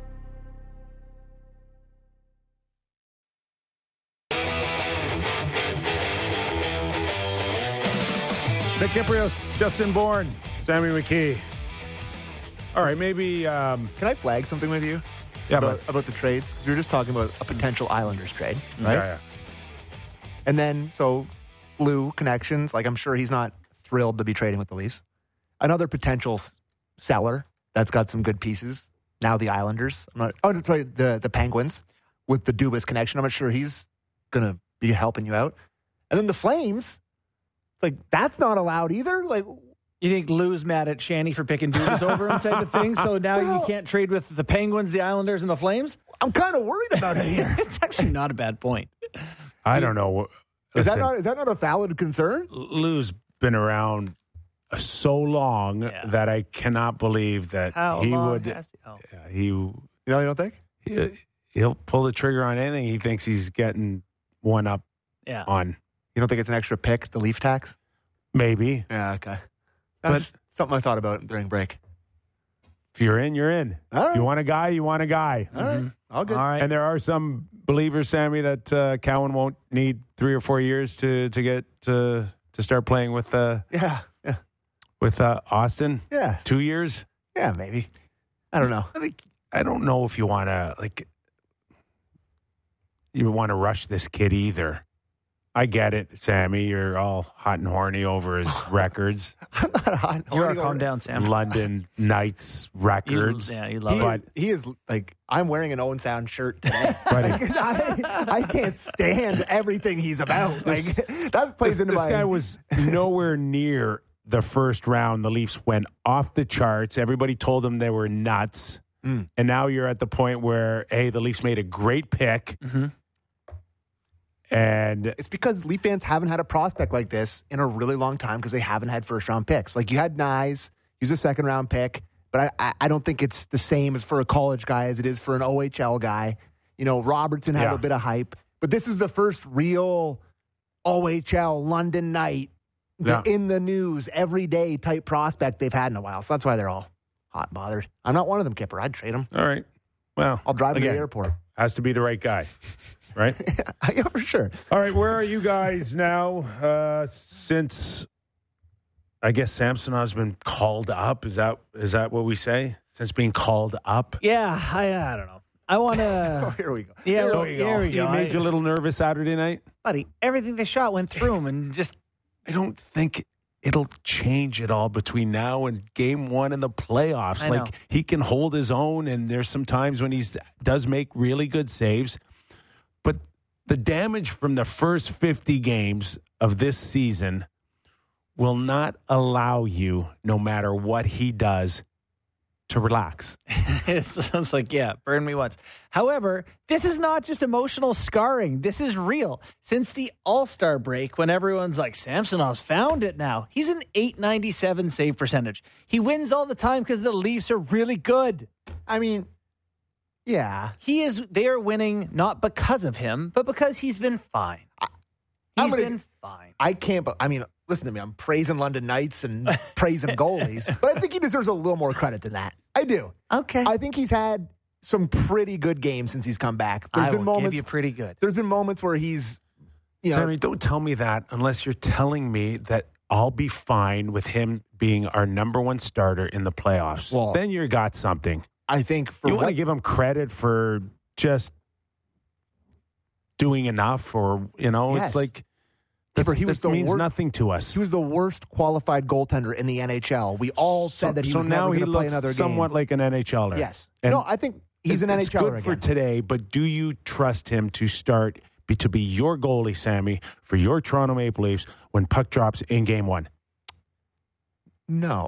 Nick Kiprios, Justin Bourne, Sammy McKee. All right, maybe. Um, Can I flag something with you? Yeah, about, but- about the trades? 'Cause we were just talking about a potential Islanders trade, right? yeah, yeah. And then, so Lou connections. Like, I'm sure he's not thrilled to be trading with the Leafs. Another potential s- seller that's got some good pieces. Now the Islanders. I'm not, oh, sorry, the, the Penguins with the Dubas connection. I'm not sure he's going to be helping you out. And then the Flames, like, that's not allowed either. Like, You think Lou's mad at Shanny for picking Dubas over him type of thing? So now you can't trade with the Penguins, the Islanders, and the Flames? I'm kind of worried about it here. It's actually not a bad point. I don't know. Is that Listen, not is that not a valid concern? Lou's been around so long Yeah. that I cannot believe that How he long would. has he- oh. Yeah, he You know, you don't think? he- he'll pull the trigger on anything he thinks he's getting one up Yeah. on. You don't think it's an extra pick, the Leaf tax? Maybe Yeah, okay. But- That's just something I thought about during break. if you're in, you're in. All If right. you want a guy, you want a guy. All right. All good. All right. And there are some believers, Sammy, that uh, Cowan won't need three or four years to to get to to start playing with uh, Yeah. Yeah. with uh, Austin. Yeah. Two years. Yeah, maybe. I don't know. I think I don't know if you want to like you want to rush this kid either. I get it, Sammy. You're all hot and horny over his records, I'm not hot. You are horny calm over- down, Sam. London Knights You- records. yeah, you love He, it. But- he is like, I'm wearing an Owen Sound shirt today. But Like, I, I can't stand everything he's about. Like, that plays this into this my. guy was nowhere near the first round. The Leafs went off the charts. Everybody told them they were nuts. Mm. And now you're at the point where, hey, the Leafs made a great pick. Mhm. And It's because Leaf fans haven't had a prospect like this in a really long time because they haven't had first round picks. Like, you had Nyes, he was a second round pick, but I, I, I don't think it's the same as for a college guy as it is for an O H L guy. You know, Robertson had Yeah. a bit of hype, but this is the first real O H L London night, the, Yeah. in the news every day type prospect they've had in a while. So that's why they're all hot and bothered. I'm not one of them, Kipper. I'd trade him. all right. Well, I'll drive him to again, the airport. has to be the right guy, right? Yeah, for sure. All right, where are you guys now? Uh, since I guess Samsonov's been called up, is that is that what we say? Since being called up, Yeah, I, I don't know. I want Oh, to. here we go. Yeah, so well, there we he go. made I- you a little nervous Saturday night. buddy, everything they shot went through him, and just I don't think it'll change at all between now and game one in the playoffs. I like know. he can hold his own, and there's some times when he does make really good saves. But the damage from the first fifty games of this season will not allow you, no matter what he does, to relax. it sounds like, yeah, burn me once. However, this is not just emotional scarring. This is real. Since the All-Star break, when everyone's like, Samsonov's found it now, he's an eight ninety-seven save percentage. He wins all the time because the Leafs are really good. I mean, yeah. He is, they are winning not because of him, but because he's been fine. I'm He's gonna- been fine. I can't, but I mean, listen to me. I'm praising London Knights and praising goalies, but I think he deserves a little more credit than that. I do. Okay. I think he's had some pretty good games since he's come back. There's I been will moments. give you pretty good. There's been moments where he's, you know, Sammy, don't tell me that unless you're telling me that I'll be fine with him being our number one starter in the playoffs. Well- then you got something. I think for You want to what, give him credit for just doing enough, or you know, Yes. it's like Kipper, that's- he was that the means worst- nothing to us. he was the worst qualified goaltender in the N H L. We all so, said that he so was now never he going to play looks another somewhat game. like an N H L er. Yes. And no, I think he's an it's NHLer good again. for today. But do you trust him to start be, to be your goalie, Sammy, for your Toronto Maple Leafs when puck drops in Game One? No.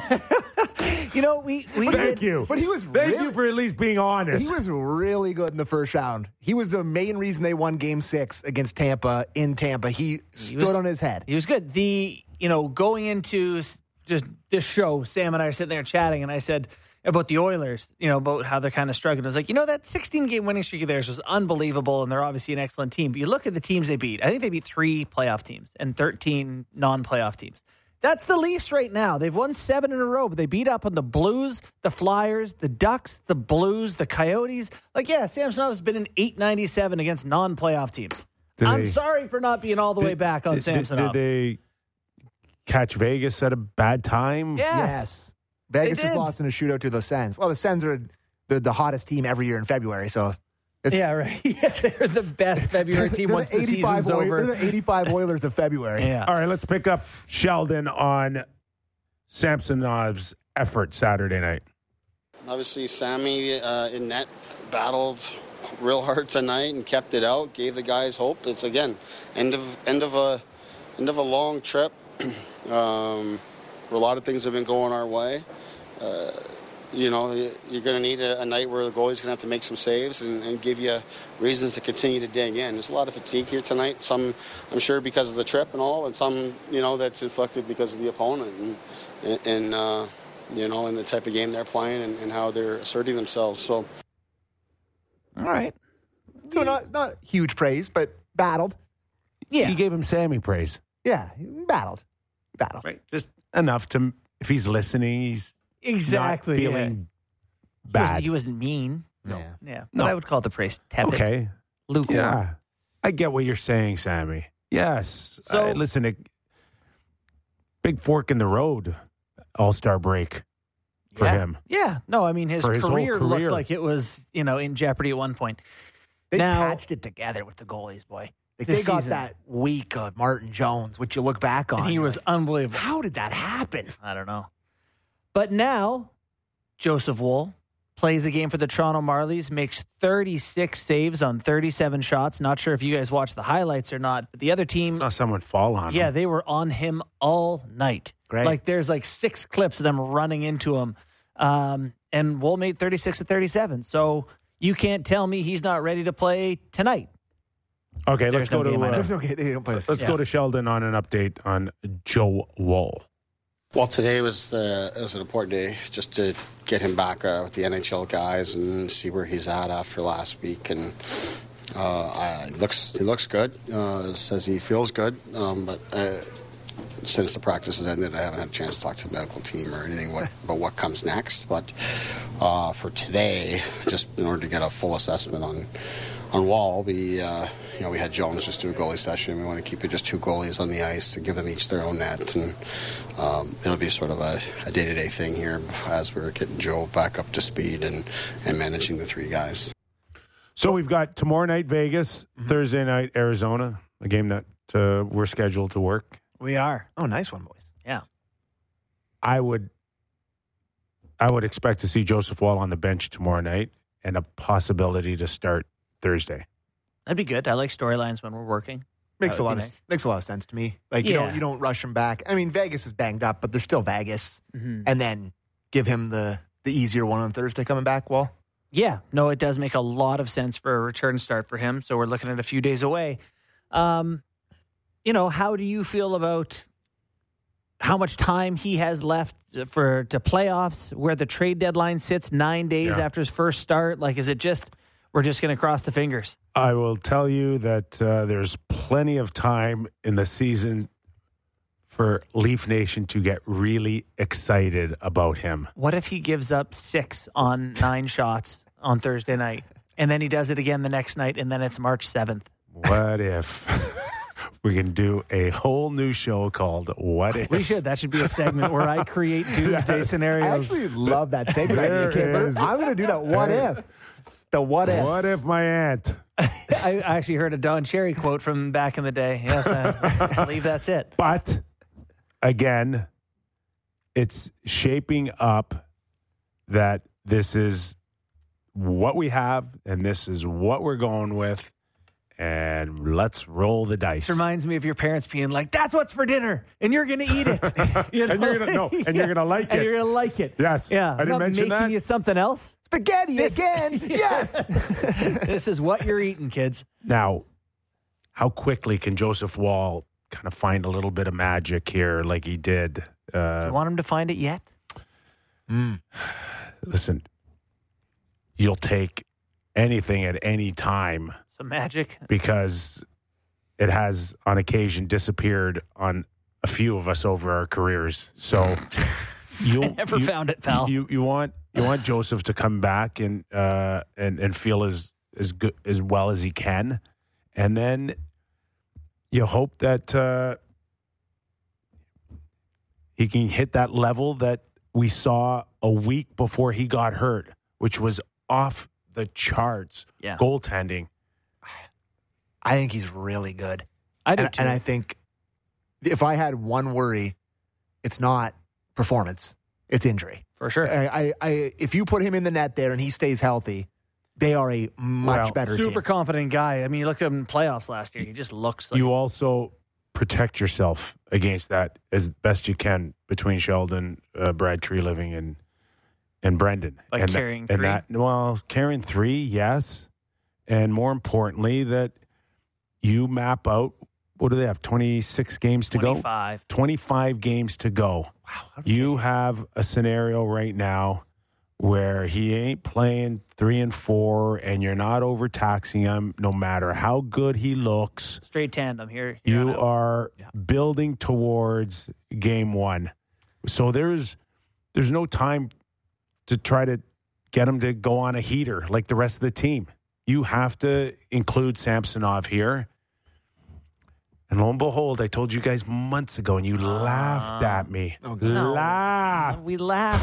You know, we, we Thank did, you. But he was Thank really, you for at least being honest. He was really good in the first round. He was the main reason they won Game Six against Tampa in Tampa. He stood was- on his head. He was good. The, you know, going into s- just this show, Sam and I are sitting there chatting, and I said about the Oilers, you know, about how they're kind of struggling. I was like, you know, that sixteen-game winning streak of theirs was unbelievable, and they're obviously an excellent team. But you look at the teams they beat. I think they beat three playoff teams and thirteen non-playoff teams. That's the Leafs right now. They've won seven in a row, but they beat up on the Blues, the Flyers, the Ducks, the Blues, the Coyotes. Like, yeah, Samsonov has been an eight ninety-seven against non-playoff teams. Did I'm they- sorry for not being all the way back on did, did, Samsonov. did they catch Vegas at a bad time? Yes. Yes. Vegas They just did. lost in a shootout to the Sens. Well, the Sens are the, the hottest team every year in February, so It's, Yeah, right. They're the best February team they're once the the season's Oil- over. They're the eighty-five Oilers of February. Yeah. All right, let's pick up Sheldon on Samsonov's effort Saturday night. Obviously, Sammy uh, in net battled real hard tonight and kept it out. Gave the guys hope. It's again end of end of a end of a long trip. um, where a lot of things have been going our way. Uh, you know, you're going to need a, a night where the goalie's going to have to make some saves and, and give you reasons to continue to dig in. There's a lot of fatigue here tonight. Some, I'm sure, because of the trip and all, and some, you know, that's inflicted because of the opponent and, and uh, you know, and the type of game they're playing and, and how they're asserting themselves. So, All right. So not not huge praise, but battled. Yeah. You gave him Sammy praise. Yeah, battled. Battled. Right. Just enough to, if he's listening, he's Exactly. not yeah. feeling He wasn't, bad. he wasn't mean. No. Yeah. No. But I would call the praise tepid. Okay. Lukewarm. Yeah. I get what you're saying, Sammy. Yes. So- Uh, listen, it, big fork in the road, All-Star break for yeah. him. Yeah. No, I mean, his, For his whole career, career. looked like it was, you know, in jeopardy at one point. They Now- patched it together with the goalies, boy. Like, This they got season. that week of Martin Jones, which you look back on. And he you're was like, unbelievable. how did that happen? I don't know. But now, Joseph Woll plays a game for the Toronto Marlies, makes thirty-six saves on thirty-seven shots. Not sure if you guys watched the highlights or not, but the other team, Saw someone fall on yeah, him. they were on him all night. Great. Like there's like six clips of them running into him. Um, and Woll made thirty-six of thirty-seven. So you can't tell me he's not ready to play tonight. Okay, There's let's go no game, I to know. uh, There's no, they don't play this. let's Yeah. go to Sheldon on an update on Joe Woll. well, today was the was an important day just to get him back uh, with the N H L guys and see where he's at after last week. And uh, I, he looks he looks good. Uh, says he feels good, um, but. Uh, Since the practice has ended, I haven't had a chance to talk to the medical team or anything what, about what comes next. But uh, for today, just in order to get a full assessment on on Wall, we uh, you know we had Jones just do a goalie session. We want to keep it just two goalies on the ice to give them each their own net, and um, it'll be sort of a, a day-to-day thing here as we're getting Joe back up to speed and, and managing the three guys. So we've got tomorrow night Vegas, Mm-hmm. Thursday night Arizona, a game that uh, we're scheduled to work. We are. Oh, nice one, boys. Yeah. I would I would expect to see Joseph Woll on the bench tomorrow night and a possibility to start Thursday. That'd be good. I like storylines when we're working. Makes That a would lot be of nice. makes a lot of sense to me. Like you Yeah. don't you don't rush him back. I mean, Vegas is banged up, but they're still Vegas, Mm-hmm. and then give him the the easier one on Thursday coming back. Well, Yeah, no, it does make a lot of sense for a return start for him. So we're looking at a few days away. Um, you know, how do you feel about how much time he has left for to playoffs, where the trade deadline sits nine days Yeah. after his first start? Like, is it just we're just going to cross the fingers? I will tell you that uh, there's plenty of time in the season for Leaf Nation to get really excited about him. What if he gives up six on nine shots on Thursday night, and then he does it again the next night, and then it's March seventh? What if we can do a whole new show called What If? We should. That should be a segment where I create doomsday Yes. scenarios. I actually love that segment There idea, Kipper. is- I'm going to do that. What if? The what if? What if my aunt? I actually heard a Don Cherry quote from back in the day. Yes, I believe that's it. But again, it's shaping up that this is what we have and this is what we're going with. And let's roll the dice. This reminds me of your parents being like, "That's what's for dinner, and you're going to eat it." You And you're gonna- no, and you're gonna like and it. you're going to like it. Yes. yeah. I didn't I'm not mention making that. you something else. Spaghetti again. Yes. This is what you're eating, kids. Now, how quickly can Joseph Woll kind of find a little bit of magic here like he did? Uh, You want him to find it yet? listen, you'll take anything at any time Some magic. because it has on occasion disappeared on a few of us over our careers. So you I never found it, pal. You you want you want Joseph to come back and uh and and feel as as good as well as he can, and then you hope that uh, he can hit that level that we saw a week before he got hurt, which was off the charts. Yeah. Goaltending. I think he's really good. I do and, too. and I think if I had one worry, it's not performance, it's injury. For sure. I, I, I, if you put him in the net there and he stays healthy, they are a much Well, better Super team. confident guy. I mean, you look at him in playoffs last year. He just looks like You also protect yourself against that as best you can between Sheldon, uh, Brad Treliving, and and Brendan. By and carrying that, and three? that, well, carrying three, yes, and more importantly, that you map out. What do they have? twenty-six games to twenty-five. go. twenty-five games to go. Wow. You have a scenario right now where he ain't playing three and four, and you're not overtaxing him, no matter how good he looks. Straight tandem here. here You on out. are building towards game one. So there's there's no time to try to get him to go on a heater like the rest of the team. You have to include Samsonov here. And lo and behold, I told you guys months ago, and you laughed at me. Oh, No. Laughed. We laugh.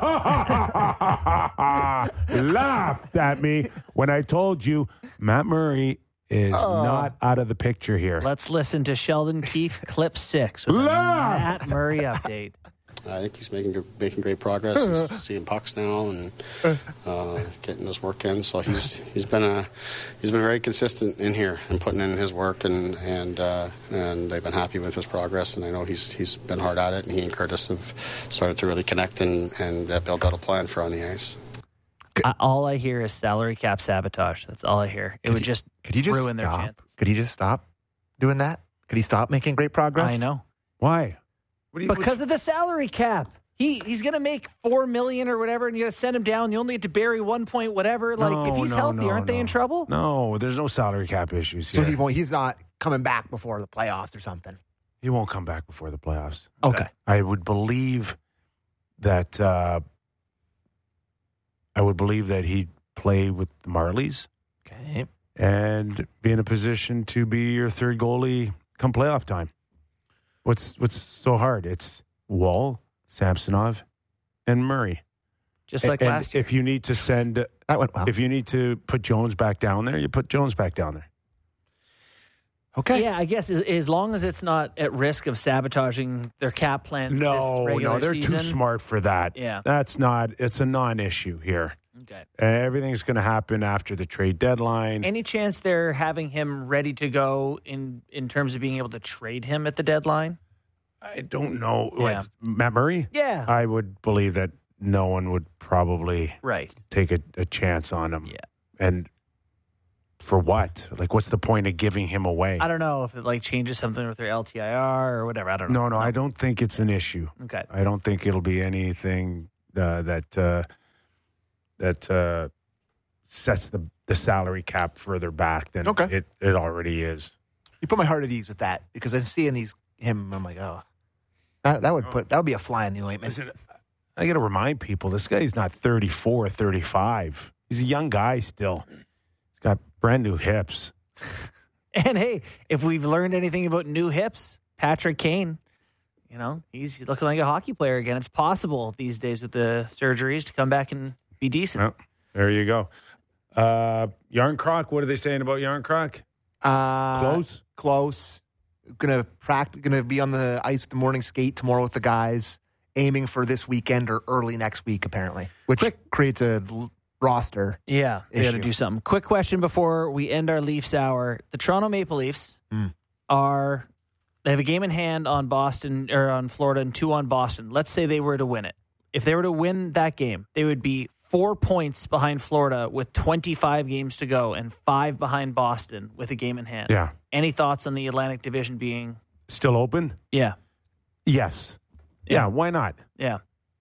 Laughed at me when I told you Matt Murray is not out of the picture here. Let's listen to Sheldon Keefe, clip six, with a Laugh. Matt Murray update. I think he's making making great progress. He's seeing pucks now and uh, getting his work in. So he's he's been a he's been very consistent in here and putting in his work, and and uh, and they've been happy with his progress. And I know he's he's been hard at it. And he and Curtis have started to really connect and and uh, build out a plan for on the ice. I, all I hear is salary cap sabotage. That's all I hear. It would you- just Could you just ruin their stop? chance. Could he just stop doing that? Could he stop making great progress? I know. Why? What do you, Because of the salary cap. He he's gonna make four million or whatever, and you gotta send him down. You'll need to bury one point whatever. Like No, if he's no, healthy, no, aren't they no. in trouble? No, there's no salary cap issues So here. he won't, he's not coming back before the playoffs or something. He won't come back before the playoffs. Okay. I would believe that uh, I would believe that he'd play with the Marlies Okay. and be in a position to be your third goalie come playoff time. What's what's so hard? It's Wall, Samsonov, and Murray. Just like and last year. if you need to send, That went well. if you need to put Jones back down there, you put Jones back down there. Okay. Yeah, I guess as, as long as it's not at risk of sabotaging their cap plans. No, this regular no, they're season. too smart for that. Yeah. That's not. It's a non-issue here. Okay. Everything's going to happen after the trade deadline. Any chance they're having him ready to go in in terms of being able to trade him at the deadline? I don't know. Yeah. What, Matt Murray? Yeah. I would believe that no one would probably Right. take a, a chance on him. Yeah. And for what? Like, what's the point of giving him away? I don't know if it like changes something with their L T I R or whatever. I don't know. no, no, I don't think it's an issue. Okay. I don't think it'll be anything uh, that uh, that uh, sets the, the salary cap further back than Okay. it, it already is. You put my heart at ease with that because I'm seeing these him. I'm like, oh, that, that would put that would be a fly in the ointment. Listen, I got to remind people, this guy's not thirty-four, thirty-five. He's a young guy still. He's got brand new hips. And hey, if we've learned anything about new hips, Patrick Kane, you know, he's looking like a hockey player again. It's possible these days with the surgeries to come back and be decent. Well, there you go. Uh, Yarn Croc, what are they saying about Yarn Croc? Uh, Close? Close. Gonna practice. Gonna be on the ice the morning skate tomorrow with the guys. Aiming for this weekend or early next week, apparently, which Quick- creates a l- roster. Yeah, they got to Issue. do something. Quick question before we end our Leafs hour: the Toronto Maple Leafs Mm. are they have a game in hand on Boston or on Florida and two on Boston. Let's say they were to win it. If they were to win that game, they would be four points behind Florida with twenty-five games to go and five behind Boston with a game in hand. Yeah. Any thoughts on the Atlantic Division being? Still open? Yeah, Yes. Yeah, why not? yeah.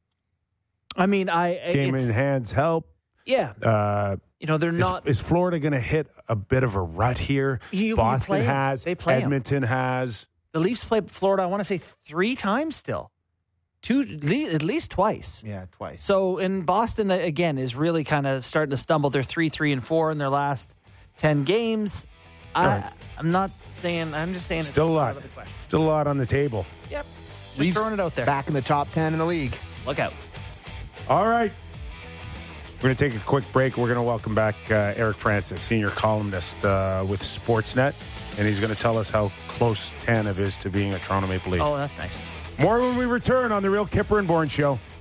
I mean, I Game it's, in hands help. yeah. Uh, You know, they're is, not. is Florida going to hit a bit of a rut here? You- you Boston play 'em. has. They play 'em. Edmonton has. The Leafs played Florida, I want to say three times still. Two, le- at least twice. Yeah, twice. So in Boston, uh, again, is really kind of starting to stumble. They're three, three, and four in their last ten games. I, Right. I'm not saying, I'm just saying Still a it's lot. out of the question. Still a lot on the table. Yep. Just Leafs throwing it out there. Back in the top ten in the league. Look out. All right. We're going to take a quick break. We're going to welcome back uh, Eric Francis, senior columnist uh, with Sportsnet, and he's going to tell us how close Tanev is to being a Toronto Maple Leaf. Oh, that's nice. More when we return on The Real Kipper and Bourne Show.